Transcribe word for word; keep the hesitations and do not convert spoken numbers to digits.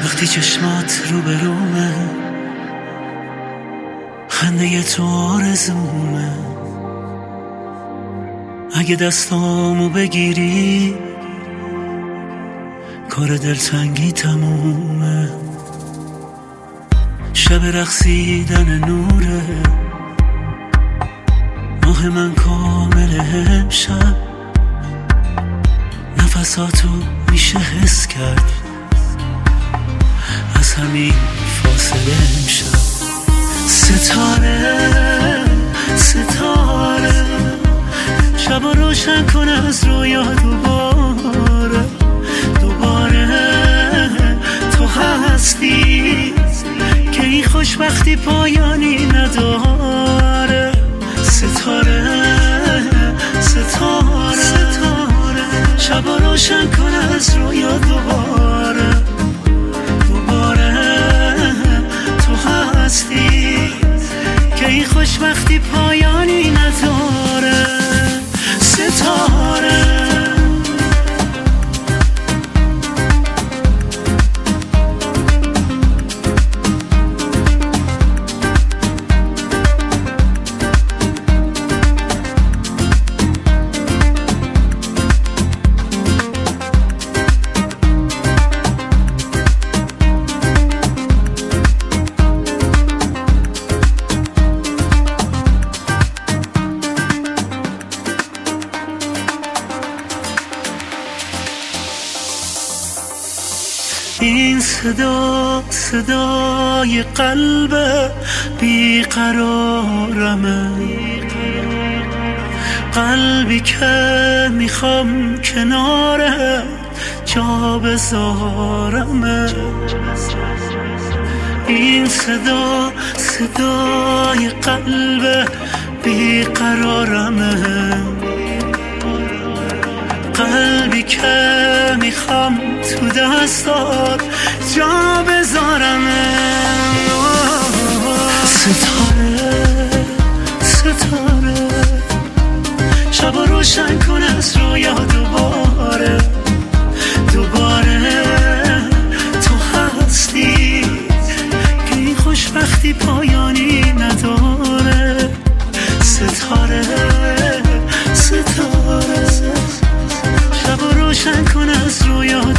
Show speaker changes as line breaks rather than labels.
وقتی چشمات رو به رومه، خنده تو آرزومه. اگه دستامو بگیری کار دلتنگی تمومه. شب رقصیدن نوره، ماه من کامل امشب. نفساتو میشه حس کرد از همین فاصله امشب. ستاره ستاره شب روشن کن از رویا دوباره دوباره. تو هستی که این خوشبختی پایانی نداره. ستاره ستاره ستاره شب روشن کن از رویا دوباره دوباره. تو هستی که این خوشبختی پایانی نداره. ستاره این صدا صدای قلب بیقرارمه، قلبی که میخوام کناره جا بذارمه. این صدا صدای قلب بیقرارمه، قلبی که میخوام تو دستات جا بذارم. ستاره ستاره شب روشن کن از رویا دوباره دوباره. تو هستی که این خوشبختی پایانی نداره. ستاره ستاره شب روشن کن از رویا